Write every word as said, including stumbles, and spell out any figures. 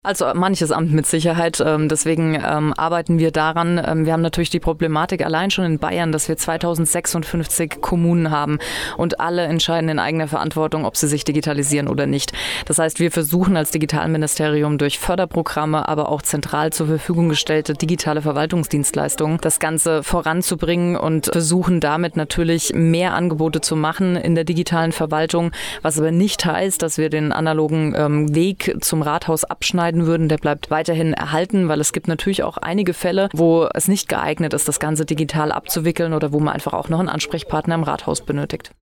Also manches Amt mit Sicherheit. Deswegen ähm, arbeiten wir daran. Wir haben natürlich die Problematik allein schon in Bayern, dass wir zweitausendsechsundfünfzig Kommunen haben und alle entscheiden in eigener Verantwortung, ob sie sich digitalisieren oder nicht. Das heißt, wir versuchen als Digitalministerium durch Förderprogramme, aber auch zentral zur Verfügung gestellte digitale Verwaltungsdienstleistungen das Ganze voranzubringen und versuchen damit natürlich mehr Angebote zu machen in der digitalen Verwaltung, was aber nicht heißt, dass wir den analogen ähm, Weg zum Rathaus abschneiden würden, der bleibt weiterhin erhalten, weil es gibt natürlich auch einige Fälle, wo es nicht geeignet ist, das Ganze digital abzuwickeln oder wo man einfach auch noch einen Ansprechpartner im Rathaus benötigt.